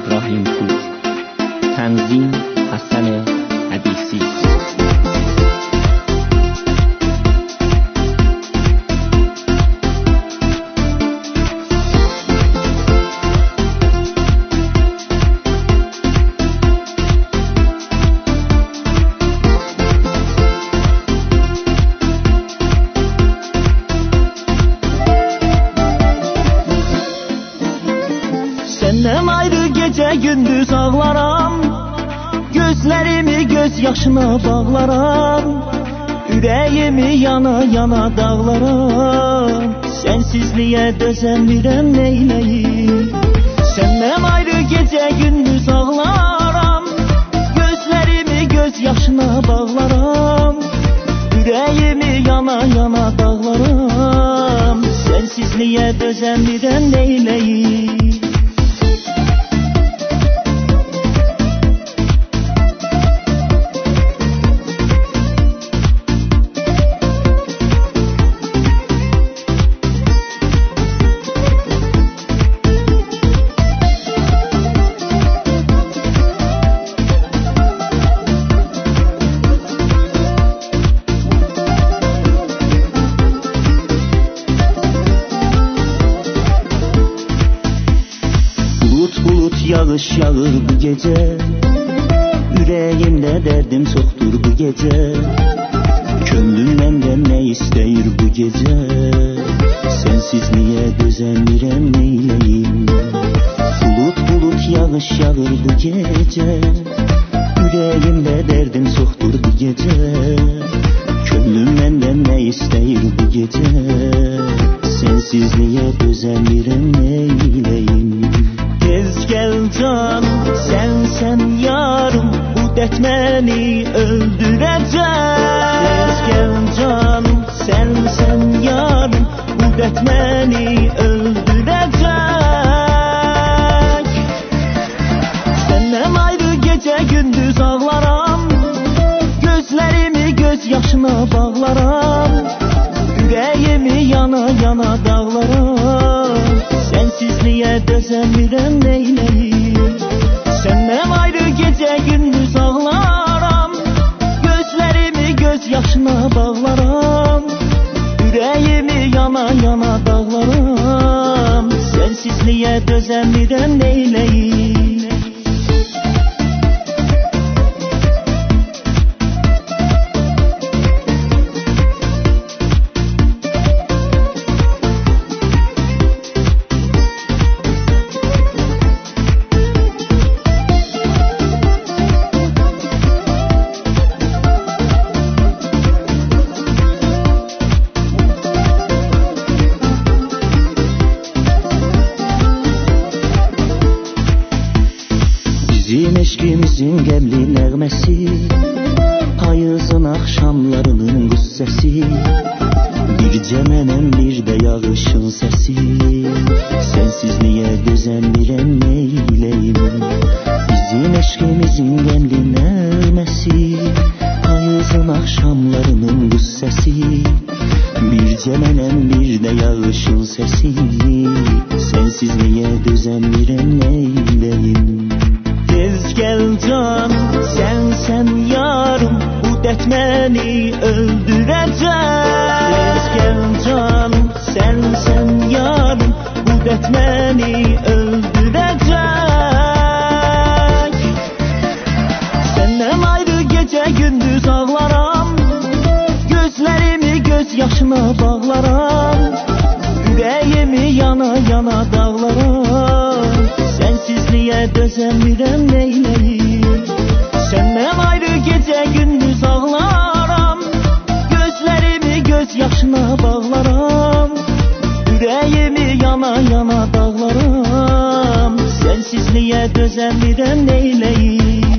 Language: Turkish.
İbrahim Pur. Tənzim Həsən Hədisi. Senden ayrı gece gündüz ağlaram, gözlerimi göz yaşına bağlaram, yüreğimi yana yana dağlaram. Sensizliğe dözemiyorum neyleyim. Senden ayrı gece gündüz ağlaram, gözlerimi göz yaşına bağlaram, yüreğimi yana yana dağlaram. Sensizliğe dözemiyorum neyleyim. Yağış yağır bu gece, yüreğimde derdim çoktur bu gece. Könlüm benden ne isteyir bu gece, sensizliğe dözemiyorum neyleyim. Bulut bulut yağış yağır bu gece, yüreğimde derdim çoktur bu gece. Könlüm benden ne isteyir bu gece, sensizliğe dözemiyorum neyleyim. Tez gel can, sen yarım, bu dert beni öldürecek. Tez gel can, sen yarım, bu dert beni öldürecek. Senden ayrı gece gündüz ağlaram, gözlerimi göz yaşına bağlaram, yüreğimi yana yana dağlaram. Sensizliğe dözemiyorum neyleyim. Senden ayrı gece gündüz ağlaram, gözlerimi göz yaşına bağlaram, yüreğimi yana yana dağlaram. Sensizliğe dözemiyorum neyleyim. Bizim eşkimizin qəmli nəğməsi, payızın axşamlarının qız səsi, bircə mənəm bir də yağışın səsi. Sensizliyə dözəmirəm neyləyim. Bizim eşkimizin qəmli nəğməsi, payızın axşamlarının qız səsi, bircə mənəm bir də yağışın səsi. Sensizliyə dözəmirəm neyləyim. Tez gel can, sen yarım, bu dert beni öldürecek. Tez gel can, sen yarım, bu dert beni öldürecek. Senden ayrı gece gündüz ağlaram, gözlerimi göz yaşına bağlaram, yüreğimi yana yana dağlaram. Sensizliğe dözemiyorum neyleyim. Senden ayrı gece gündüz ağlaram, gözlerimi göz yaşına bağlaram, yüreğimi yana yana dağlaram. Sensizliğe dözemiyorum neyleyim.